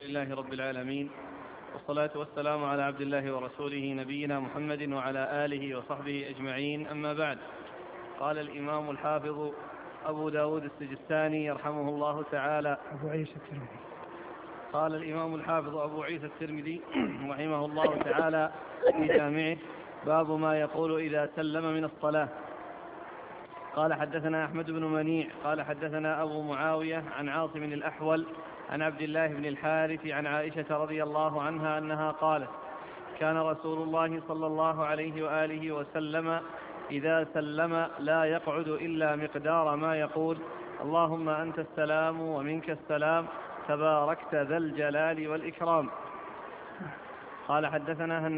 لله رب العالمين، والصلاة والسلام على عبد الله ورسوله نبينا محمد وعلى آله وصحبه أجمعين. أما بعد، قال الإمام الحافظ أبو داود السجستاني يرحمه الله تعالى قال الإمام الحافظ أبو عيسى الترمذي رحمه الله تعالى في جامعه: باب ما يقول إذا سلم من الصلاة. قال حدثنا أحمد بن منيع قال حدثنا أبو معاوية عن عاصم الأحول عن عبد الله بن الحارث عن عائشة رضي الله عنها أنها قالت: كان رسول الله صلى الله عليه وآله وسلم إذا سلم لا يقعد إلا مقدار ما يقول: اللهم أنت السلام ومنك السلام تباركت ذا الجلال والإكرام. قال حدثنا